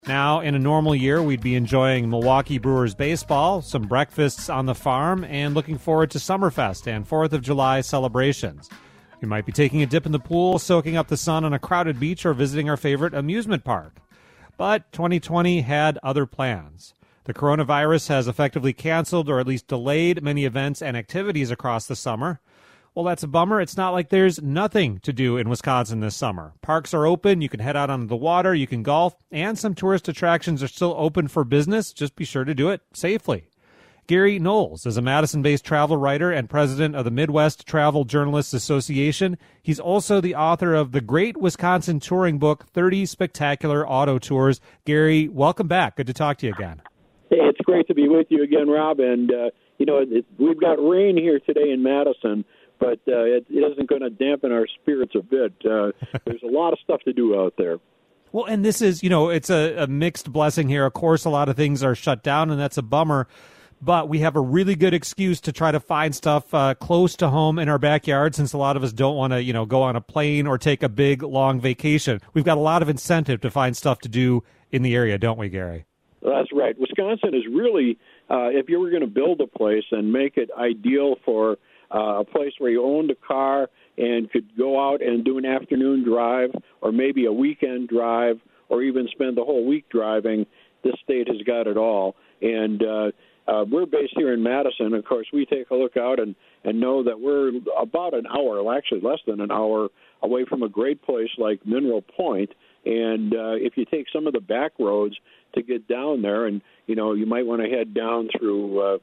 Now, in a normal year, we'd be enjoying Milwaukee Brewers baseball, some breakfasts on the farm, and looking forward to Summerfest and 4th of July celebrations. We might be taking a dip in the pool, soaking up the sun on a crowded beach, or visiting our favorite amusement park. But 2020 had other plans. The coronavirus has effectively canceled or at least delayed many events and activities across the summer. Well, that's a bummer. It's not like there's nothing to do in Wisconsin this summer. Parks are open. You can head out onto the water. You can golf. And some tourist attractions are still open for business. Just be sure to do it safely. Gary Knowles is a Madison-based travel writer and president of the Midwest Travel Journalists Association. He's also the author of the Great Wisconsin Touring Book, 30 Spectacular Auto Tours. Gary, welcome back. Good to talk to you again. Hey, it's great to be with you again, Rob. And, we've got rain here today in Madison, but it isn't going to dampen our spirits a bit. There's a lot of stuff to do out there. Well, and this is, it's a mixed blessing here. Of course, a lot of things are shut down, and that's a bummer. But we have a really good excuse to try to find stuff close to home in our backyard, since a lot of us don't want to, go on a plane or take a big, long vacation. We've got a lot of incentive to find stuff to do in the area, don't we, Gary? That's right. Wisconsin is really, if you were going to build a place and make it ideal for a place where you owned a car and could go out and do an afternoon drive or maybe a weekend drive or even spend the whole week driving, this state has got it all. And we're based here in Madison. Of course, we take a look out and know that we're about an hour, well, actually less than an hour, away from a great place like Mineral Point. And if you take some of the back roads to get down there, and you might want to head down through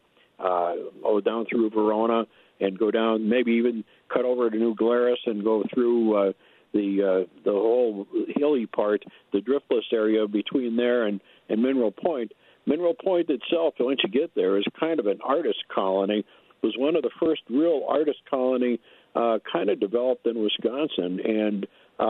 down through Verona and go down, maybe even cut over to New Glarus and go through the whole hilly part, the driftless area between there and Mineral Point. Mineral Point itself, once you get there, is kind of an artist colony. It was one of the first real artist colony kind of developed in Wisconsin. And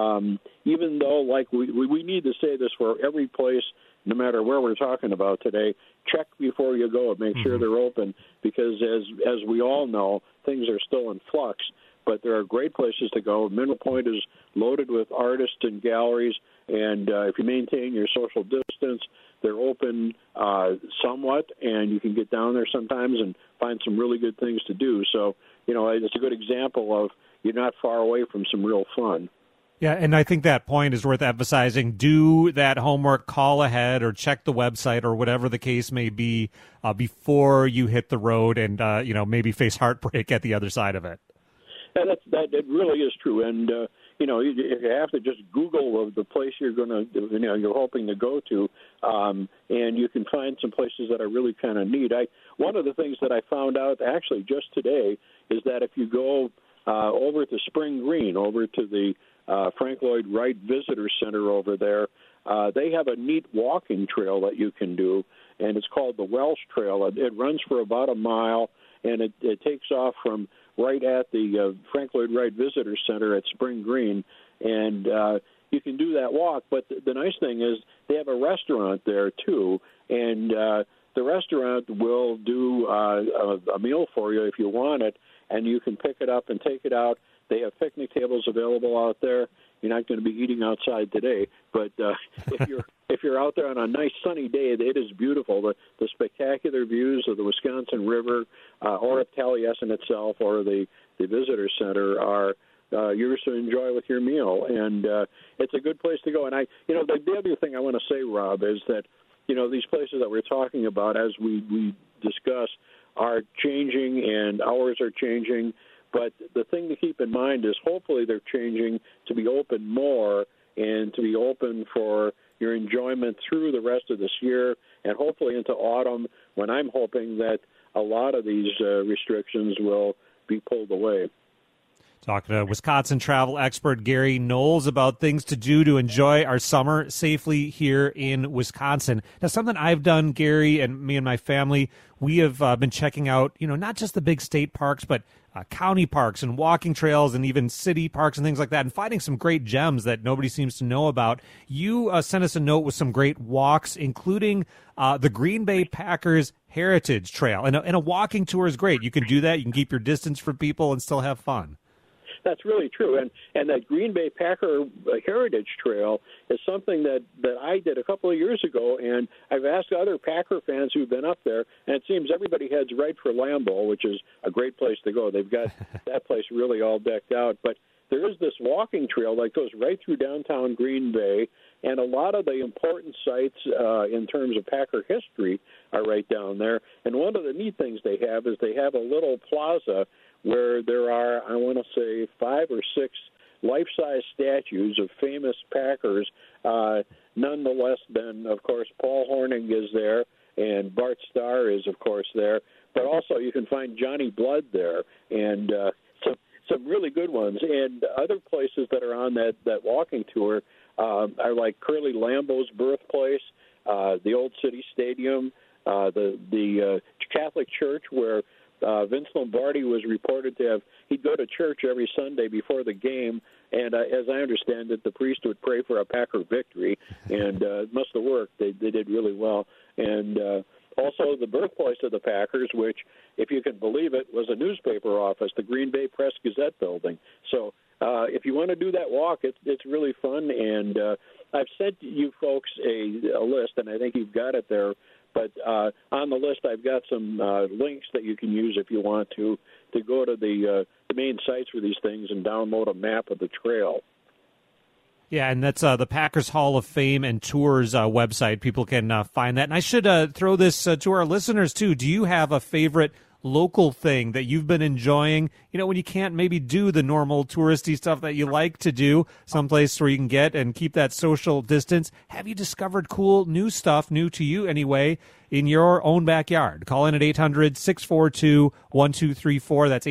even though, like, we need to say this for every place, no matter where we're talking about today, check before you go and make sure they're open, because as we all know, things are still in flux. But there are great places to go. Mineral Point is loaded with artists and galleries, and if you maintain your social distance, they're open somewhat, and you can get down there sometimes and find some really good things to do. So, it's a good example of you're not far away from some real fun. Yeah, and I think that point is worth emphasizing. Do that homework, call ahead, or check the website, or whatever the case may be, before you hit the road and, maybe face heartbreak at the other side of it. Yeah, that it really is true. And, you have to just Google the place you're going to, you're hoping to go to, and you can find some places that are really kind of neat. One of the things that I found out actually just today is that if you go over to Spring Green, over to the Frank Lloyd Wright Visitor Center over there, they have a neat walking trail that you can do, and it's called the Welsh Trail. It runs for about a mile, and it takes off from right at the Frank Lloyd Wright Visitor Center at Spring Green, and you can do that walk. But the nice thing is they have a restaurant there, too, and the restaurant will do a meal for you if you want it, and you can pick it up and take it out. They have picnic tables available out there. You're not going to be eating outside today, but if you're out there on a nice sunny day, it is beautiful. The spectacular views of the Wisconsin River, or of Taliesin itself, or the visitor center are yours to enjoy with your meal, and it's a good place to go. And the other thing I want to say, Rob, is that these places that we're talking about, as we discuss, are changing, and hours are changing. But the thing to keep in mind is hopefully they're changing to be open more and to be open for your enjoyment through the rest of this year and hopefully into autumn, when I'm hoping that a lot of these restrictions will be pulled away. Talking to Wisconsin travel expert Gary Knowles about things to do to enjoy our summer safely here in Wisconsin. Now, something I've done, Gary, and me and my family, we have been checking out, not just the big state parks, but county parks and walking trails and even city parks and things like that, and finding some great gems that nobody seems to know about. You sent us a note with some great walks, including the Green Bay Packers Heritage Trail. And a walking tour is great. You can do that. You can keep your distance from people and still have fun. That's really true. And that Green Bay Packer Heritage Trail is something that I did a couple of years ago, and I've asked other Packer fans who've been up there, and it seems everybody heads right for Lambeau, which is a great place to go. They've got that place really all decked out. But there is this walking trail that goes right through downtown Green Bay, and a lot of the important sites in terms of Packer history are right down there. And one of the neat things they have is they have a little plaza where there are, I want to say, 5 or 6 life-size statues of famous Packers. Nonetheless, then, of course, Paul Hornung is there, and Bart Starr is, of course, there. But also you can find Johnny Blood there, and some really good ones. And other places that are on that walking tour are like Curly Lambeau's birthplace, the Old City Stadium, the Catholic Church where Vince Lombardi was reported to have, he'd go to church every Sunday before the game, and as I understand it, the priest would pray for a Packer victory, and it must have worked. They did really well. And also the birthplace of the Packers, which, if you can believe it, was a newspaper office, the Green Bay Press-Gazette building. So if you want to do that walk, it's really fun. And I've sent you folks a list, and I think you've got it there. But on the list, I've got some links that you can use if you want to go to the main sites for these things and download a map of the trail. Yeah, and that's the Packers Hall of Fame and Tours website. People can find that. And I should throw this to our listeners, too. Do you have a favorite local thing that you've been enjoying? You know, when you can't maybe do the normal touristy stuff that you like to do, someplace where you can get and keep that social distance. Have you discovered cool new stuff, new to you anyway, in your own backyard? Call in at 800-642-1234. That's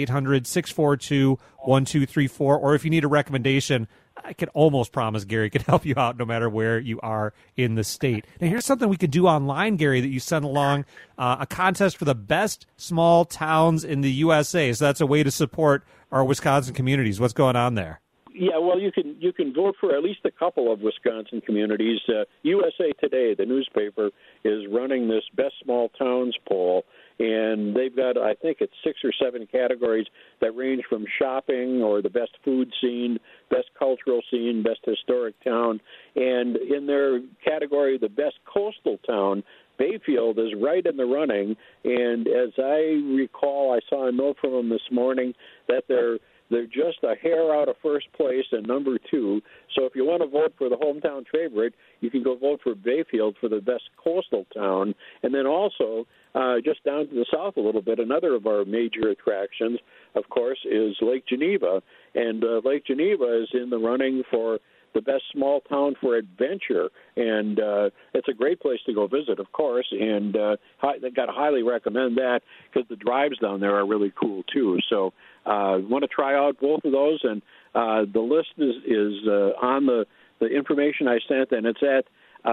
800-642-1234. Or if you need a recommendation, I can almost promise Gary can help you out no matter where you are in the state. Now, here's something we could do online, Gary, that you sent along, a contest for the best small towns in the USA. So that's a way to support our Wisconsin communities. What's going on there? Yeah, well, you can vote for at least a couple of Wisconsin communities. USA Today, the newspaper, is running this Best Small Towns poll, and they've got, I think it's 6 or 7 categories that range from shopping or the best food scene, best cultural scene, best historic town. And in their category, the best coastal town, Bayfield is right in the running. And as I recall, I saw a note from them this morning that they're just a hair out of first place and number 2. So if you want to vote for the hometown favorite, you can go vote for Bayfield for the best coastal town. And then also, just down to the south a little bit, another of our major attractions, of course, is Lake Geneva. And Lake Geneva is in the running for the best small town for adventure. And it's a great place to go visit, of course. And I've got to highly recommend that because the drives down there are really cool, too. So want to try out both of those. And the list is on the information I sent, and it's at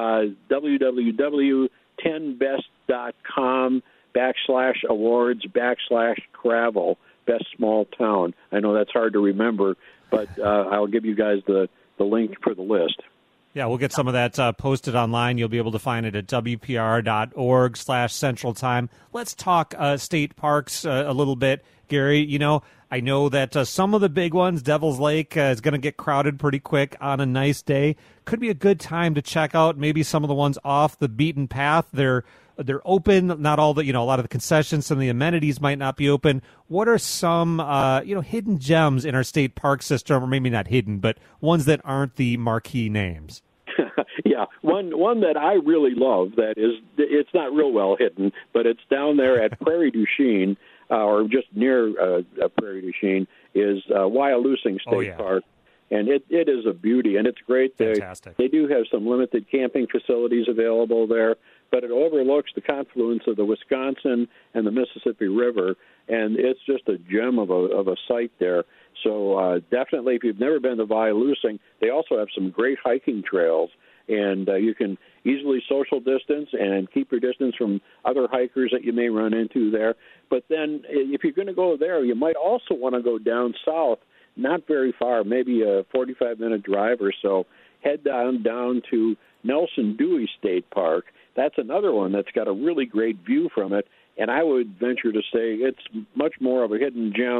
www.10best.com/awards/travel, best small town. I know that's hard to remember, but I'll give you guys the link for the list. Yeah, we'll get some of that posted online. You'll be able to find it at wpr.org/Central Time. Let's talk state parks a little bit. Gary, you know, I know that some of the big ones, Devil's Lake, is going to get crowded pretty quick on a nice day. Could be a good time to check out maybe some of the ones off the beaten path. They're open. Not all the, a lot of the concessions, some of the amenities might not be open. What are some, hidden gems in our state park system, or maybe not hidden, but ones that aren't the marquee names? Yeah, one that I really love that is, it's not real well hidden, but it's down there at Prairie du Chien, or just near Prairie du Chien, is Wyalusing State Park. And it is a beauty, and it's great. Fantastic. They do have some limited camping facilities available there, but it overlooks the confluence of the Wisconsin and the Mississippi River, and it's just a gem of a site there. So definitely, if you've never been to Wyalusing, they also have some great hiking trails, and you can easily social distance and keep your distance from other hikers that you may run into there. But then if you're going to go there, you might also want to go down south, not very far, maybe a 45-minute drive or so. Head down to Nelson Dewey State Park. That's another one that's got a really great view from it, and I would venture to say it's much more of a hidden gem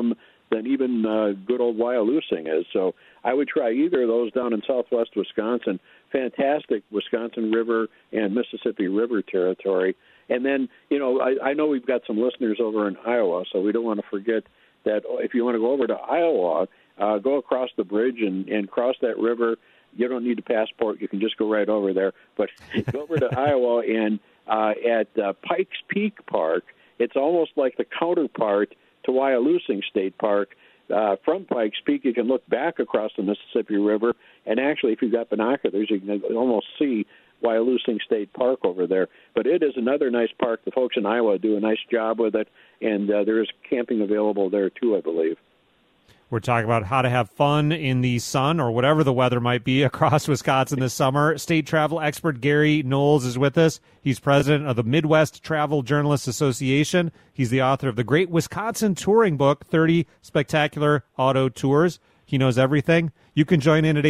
than even good old Wyalusing is. So I would try either of those down in southwest Wisconsin. Fantastic Wisconsin River and Mississippi River territory. And then, I know we've got some listeners over in Iowa, so we don't want to forget that if you want to go over to Iowa, go across the bridge and cross that river. You don't need a passport. You can just go right over there. But go over to Iowa, and at Pikes Peak Park, it's almost like the counterpart to Wyalusing State Park. From Pikes Peak, you can look back across the Mississippi River, and actually, if you've got binoculars, you can almost see Wyalusing State Park over there. But it is another nice park. The folks in Iowa do a nice job with it, and there is camping available there, too, I believe. We're talking about how to have fun in the sun or whatever the weather might be across Wisconsin this summer. State travel expert Gary Knowles is with us. He's president of the Midwest Travel Journalists Association. He's the author of the Great Wisconsin Touring Book, 30 Spectacular Auto Tours. He knows everything. You can join in at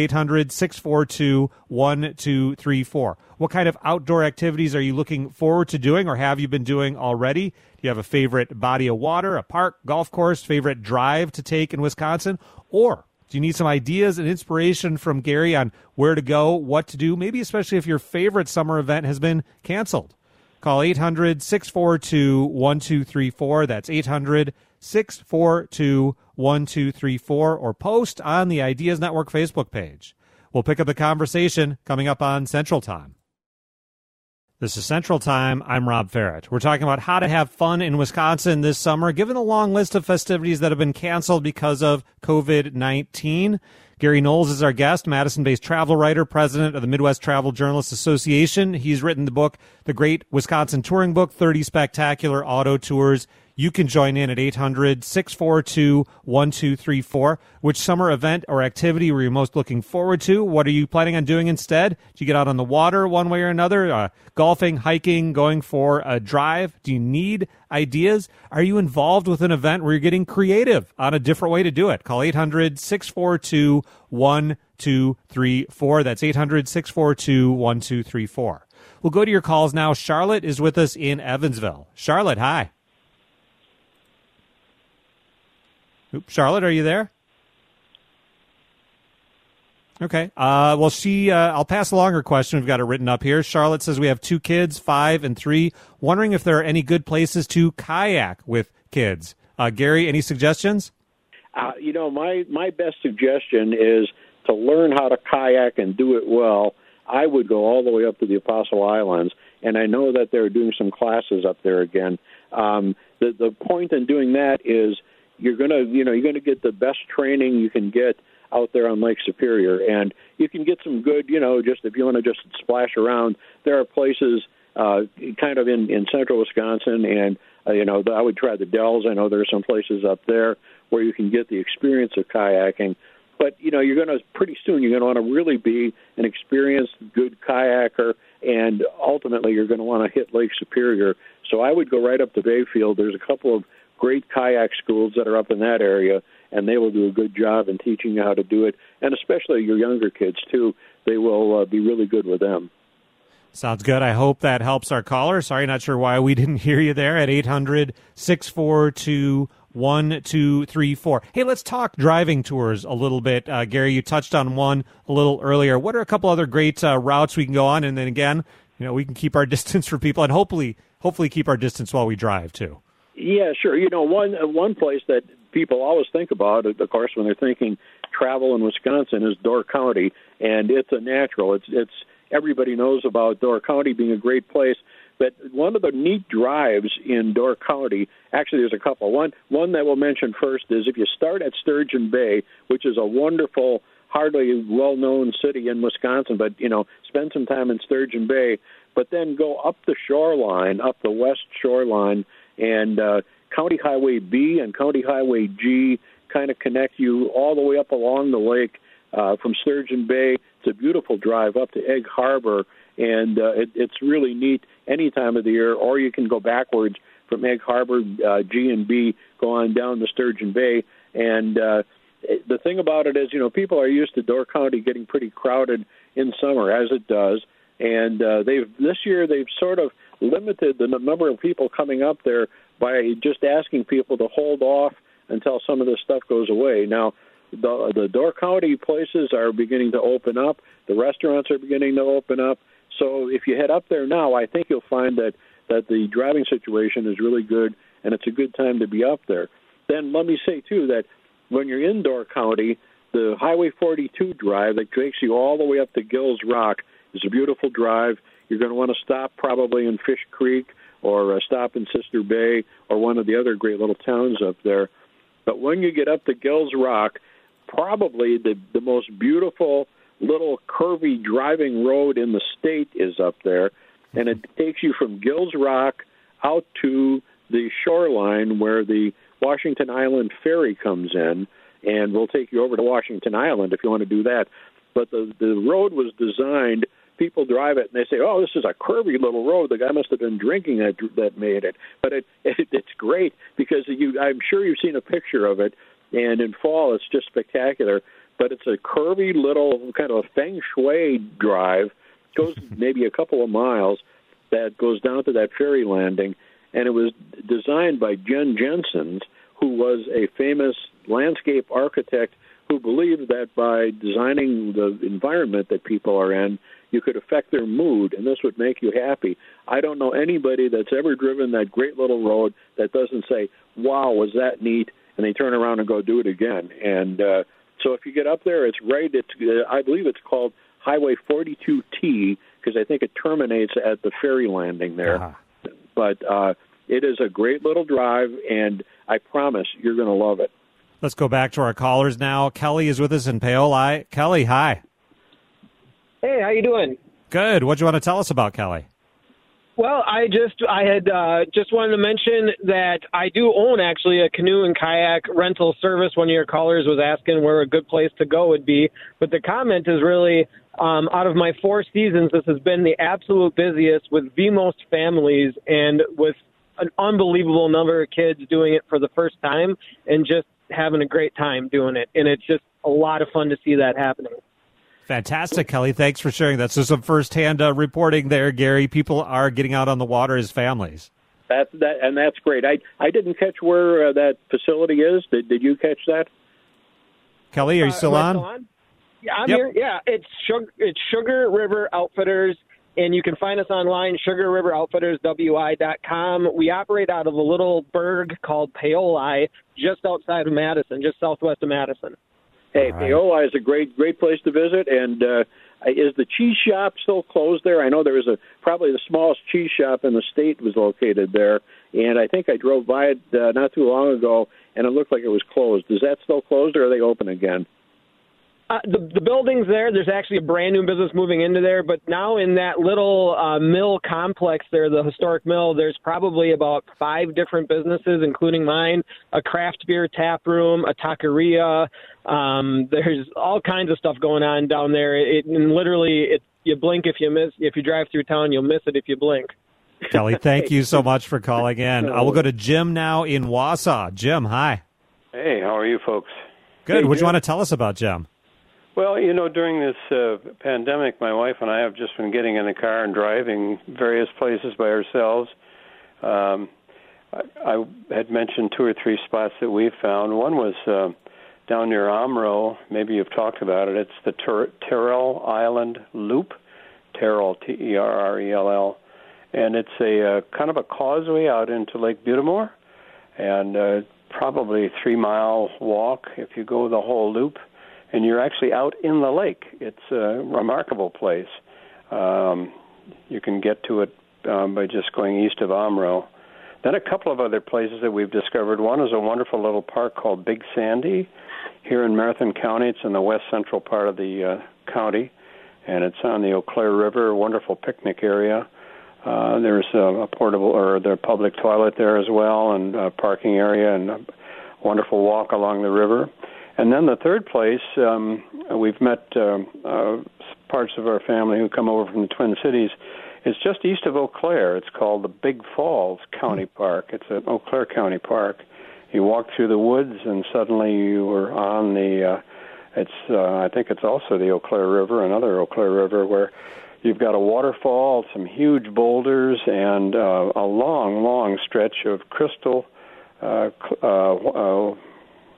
800-642-1234. What kind of outdoor activities are you looking forward to doing or have you been doing already? Do you have a favorite body of water, a park, golf course, favorite drive to take in Wisconsin? Or do you need some ideas and inspiration from Gary on where to go, what to do, maybe especially if your favorite summer event has been canceled? Call 800-642-1234. That's 800-642-1234, or post on the Ideas Network Facebook page. We'll pick up the conversation coming up on Central Time. This is Central Time. I'm Rob Farrett. We're talking about how to have fun in Wisconsin this summer, given the long list of festivities that have been canceled because of COVID-19. Gary Knowles is our guest, Madison-based travel writer, president of the Midwest Travel Journalists Association. He's written the book, The Great Wisconsin Touring Book, 30 Spectacular Auto Tours. You can join in at 800-642-1234. Which summer event or activity were you most looking forward to? What are you planning on doing instead? Did you get out on the water one way or another? Golfing, hiking, going for a drive? Do you need ideas? Are you involved with an event where you're getting creative on a different way to do it? Call 800-642-1234. That's 800-642-1234. We'll go to your calls now. Charlotte is with us in Evansville. Charlotte, hi. Charlotte, are you there? Okay. Well, I'll pass along her question. We've got it written up here. Charlotte says we have 2 kids, 5 and 3, wondering if there are any good places to kayak with kids. Gary, any suggestions? My best suggestion is to learn how to kayak and do it well. I would go all the way up to the Apostle Islands, and I know that they're doing some classes up there again. The point in doing that is you're gonna get the best training you can get out there on Lake Superior, and you can get some good, just if you want to just splash around. There are places kind of in central Wisconsin, and I would try the Dells. I know there are some places up there where you can get the experience of kayaking. But you're going to pretty soon you're going to want to really be an experienced, good kayaker, and ultimately you're going to want to hit Lake Superior. So I would go right up to Bayfield. There's a couple of great kayak schools that are up in that area, and they will do a good job in teaching you how to do it, and especially your younger kids, too. They will be really good with them. Sounds good. I hope that helps our caller. Sorry, not sure why we didn't hear you there at 800-642-1234. Hey, let's talk driving tours a little bit. Gary, you touched on one a little earlier. What are a couple other great routes we can go on? And then again, we can keep our distance for people and hopefully keep our distance while we drive, too. Yeah, sure. One place that people always think about, of course, when they're thinking travel in Wisconsin is Door County, and it's a natural. It's everybody knows about Door County being a great place, but one of the neat drives in Door County, actually there's a couple. One that we'll mention first is if you start at Sturgeon Bay, which is a wonderful, hardly well-known city in Wisconsin, but, spend some time in Sturgeon Bay, but then go up the shoreline, up the west shoreline, and County Highway B and County Highway G kind of connect you all the way up along the lake from Sturgeon Bay. It's a beautiful drive up to Egg Harbor, and it's really neat any time of the year, or you can go backwards from Egg Harbor, G and B, go on down to Sturgeon Bay. And the thing about it is, people are used to Door County getting pretty crowded in summer, as it does, and this year they've sort of limited the number of people coming up there by just asking people to hold off until some of this stuff goes away. Now, the Door County places are beginning to open up. The restaurants are beginning to open up. So if you head up there now, I think you'll find that the driving situation is really good, and it's a good time to be up there. Then let me say, too, that when you're in Door County, the Highway 42 drive that takes you all the way up to Gills Rock is a beautiful drive. You're going to want to stop probably in Fish Creek or stop in Sister Bay or one of the other great little towns up there. But when you get up to Gills Rock, probably the most beautiful little curvy driving road in the state is up there, and it takes you from Gills Rock out to the shoreline where the Washington Island ferry comes in, and we'll take you over to Washington Island if you want to do that. But the road was designed, people drive it, and they say, oh, this is a curvy little road. The guy must have been drinking that made it. But it's great because I'm sure you've seen a picture of it, and in fall it's just spectacular. But it's a curvy little kind of a feng shui drive, goes maybe a couple of miles, that goes down to that ferry landing. And it was designed by Jen Jensen, who was a famous landscape architect who believed that by designing the environment that people are in, you could affect their mood, and this would make you happy. I don't know anybody that's ever driven that great little road that doesn't say, wow, was that neat, and they turn around and go do it again. And so if you get up there, it's right. I believe it's called Highway 42T because I think it terminates at the ferry landing there. Uh-huh. But it is a great little drive, and I promise you're going to love it. Let's go back to our callers now. Kelly is with us in Paoli. Kelly, hi. Hey, how you doing? Good. What do you want to tell us about, Kelly? Well, I had just wanted to mention that I do own actually a canoe and kayak rental service. One of your callers was asking where a good place to go would be, but the comment is really out of my 4 seasons, this has been the absolute busiest with the most families and with an unbelievable number of kids doing it for the first time and just having a great time doing it. And it's just a lot of fun to see that happening. Fantastic, Kelly. Thanks for sharing that. So some firsthand reporting there, Gary. People are getting out on the water as families. That's great. I didn't catch where that facility is. Did you catch that? Kelly, are you still on? Still on? Yeah, I'm here. Yeah, it's Sugar River Outfitters, and you can find us online, sugarriveroutfitterswi.com. We operate out of a little burg called Paoli, just outside of Madison, just southwest of Madison. Hey, right. Paoli is a great place to visit, and is the cheese shop still closed there? I know there was probably the smallest cheese shop in the state was located there, and I think I drove by it not too long ago, and it looked like it was closed. Is that still closed, or are they open again? The building's there. There's actually a brand new business moving into there, but now in that little mill complex there, the historic mill, there's probably about 5 different businesses, including mine, a craft beer tap room, a taqueria. There's all kinds of stuff going on down there. You blink if you miss. If you drive through town, you'll miss it if you blink. Kelly, thank you so much for calling in. I will go to Jim now in Wausau. Jim, hi. Hey, how are you folks? Good. Hey, what do you want to tell us about, Jim? Well, during this pandemic, my wife and I have just been getting in the car and driving various places by ourselves. I had mentioned 2 or 3 spots that we found. One was down near Omro. Maybe you've talked about it. It's the Terrell Island Loop, Terrell, Terrell. And it's a kind of a causeway out into Lake Butamore, and probably a 3-mile walk if you go the whole loop. And you're actually out in the lake. It's a remarkable place. You can get to it by just going east of Omro. Then a couple of other places that we've discovered. One is a wonderful little park called Big Sandy here in Marathon County. It's in the west central part of the county, and it's on the Eau Claire River, a wonderful picnic area. There's a portable or the public toilet there as well, and a parking area, and a wonderful walk along the river. And then the third place, we've met parts of our family who come over from the Twin Cities. It's just east of Eau Claire. It's called the Big Falls County Park. It's an Eau Claire County Park. You walk through the woods, and suddenly you are on the, I think it's also the Eau Claire River, another Eau Claire River, where you've got a waterfall, some huge boulders, and a long, long stretch of crystal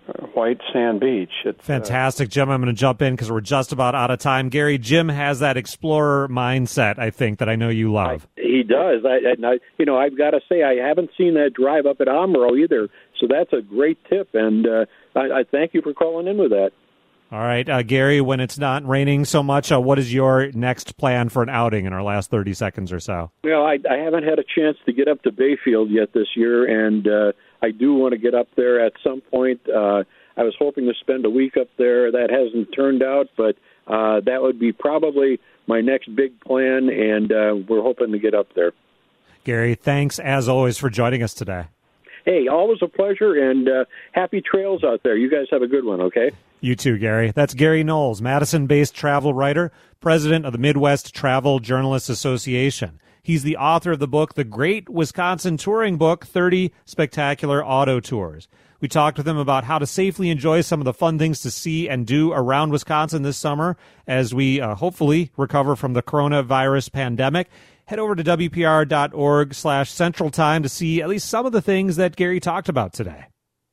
white sand beach. Fantastic, Jim. I'm going to jump in because we're just about out of time. Gary, Jim has that explorer mindset, I think, that I know you love. He does. I've got to say, I haven't seen that drive up at Amaro either, so that's a great tip, and I thank you for calling in with that. All right, Gary, when it's not raining so much, what is your next plan for an outing in our last 30 seconds or so? Well, I haven't had a chance to get up to Bayfield yet this year, and I do want to get up there at some point. I was hoping to spend a week up there. That hasn't turned out, but that would be probably my next big plan, and we're hoping to get up there. Gary, thanks as always for joining us today. Hey, always a pleasure, and happy trails out there. You guys have a good one, okay? You too, Gary. That's Gary Knowles, Madison-based travel writer, president of the Midwest Travel Journalists Association. He's the author of the book, The Great Wisconsin Touring Book, 30 Spectacular Auto Tours. We talked with him about how to safely enjoy some of the fun things to see and do around Wisconsin this summer as we hopefully recover from the coronavirus pandemic. Head over to WPR.org/Central Time to see at least some of the things that Gary talked about today.